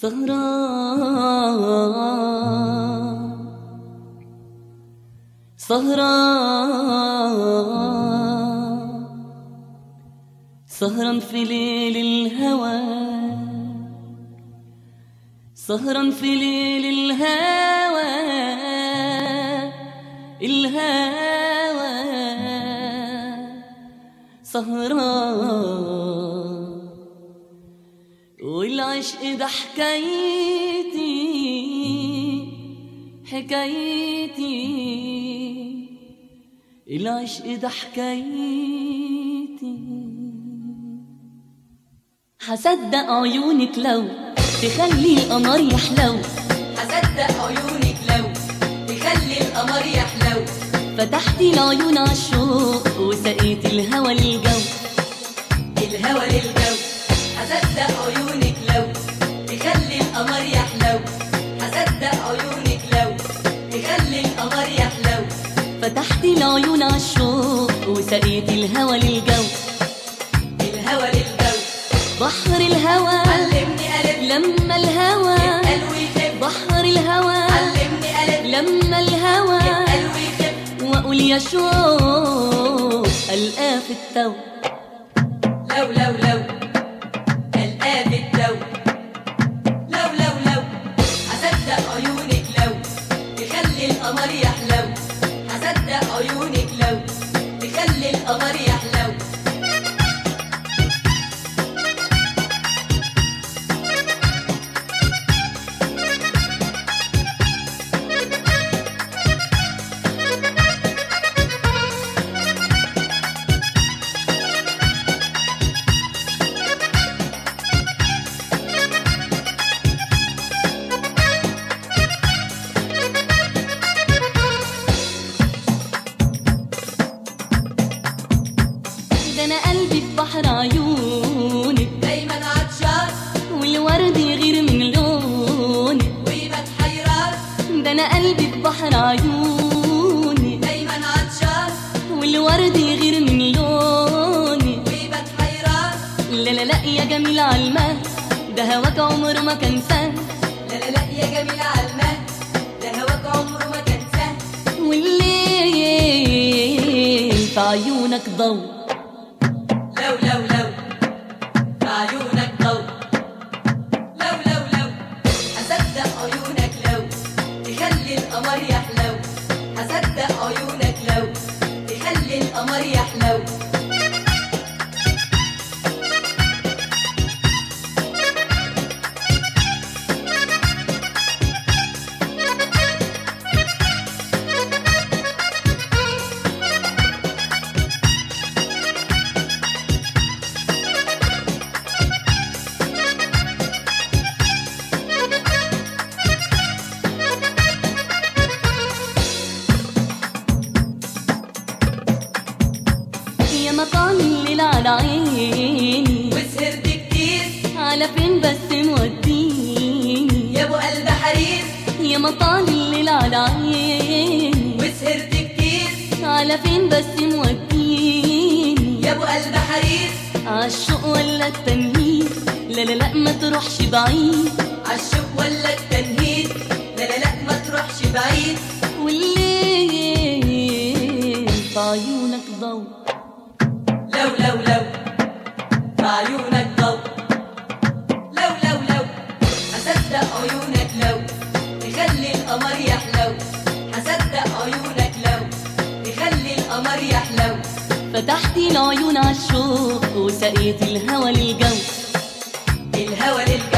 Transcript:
سهران في ليل الهوى، سهران في ليل الهوى، الهوى سهران، والعشق ده حكايتي، حكايتي العشق ده حكايتي. هصدق عيونك لو تخلي القمر يحلو، هصدق عيونك لو تخلي القمر يحلو، فتحتي العيون عالشوق وسقيت الهوى للجو، الهوى للجو. هصدق عيونك لو تخلي القمر يحلو، هصدق عيونك لو تخلي القمر يحلو، فتحتي العيون عالشوق وسقيت الهوى للجو، الهوى للجو. بحر الهوى علمني ألف لما الهوى يتقل ويخف، بحر الهوى علمني ألف لما الهوى يتقل ويخف، واقول يا شوق القاه في التو، لو لو لو القاه في التو، لو لو لو. هصدق عيونك لو تخلي القمر يحلو، هصدق عيونك لو تخلي القمر يحلو. ده انا قلبي في بحر عيونك دايما عطشان والورد غير من لونك، ويبات حيران، ده انا قلبي في بحر عيونك دايما عطشان والورد غير من لونك، ويبات حيران. لا لا لا يا جميل عالمه، ده هواك عمره ما كان سهل، لا لا لا يا جميل عالمه، ده هواك عمره ما كان سهل، والليل في عيونك ضوء، لو لو لو في عيونك ضوء، لو لو لو. هصدق عيونك لو تخلي القمر يحلو، هصدق عيونك لو تخلي القمر يحلو. يا مطال الليل على عيني وسهرت كتير على فين بس موديني، يا ابو قلب حرير، يا مطال الليل على عيني وسهرت كتير على فين بس موديني، يا ابو قلب حرير. عالشوق ولا التنهيد، لا لا لا ما تروحش بعيد، عالشوق ولا التنهيد، لا لا لا ما تروحش بعيد، والليل في عيونك ضوء، لو لو لو في عيونك ضوء، لو لو لو. هصدق عيونك لو تخلي القمر يحلو، هصدق عيونك لو تخلي القمر يحلو، فتحتي العيون عالشوق وسقيت الهوى للجو، الهوى للجو.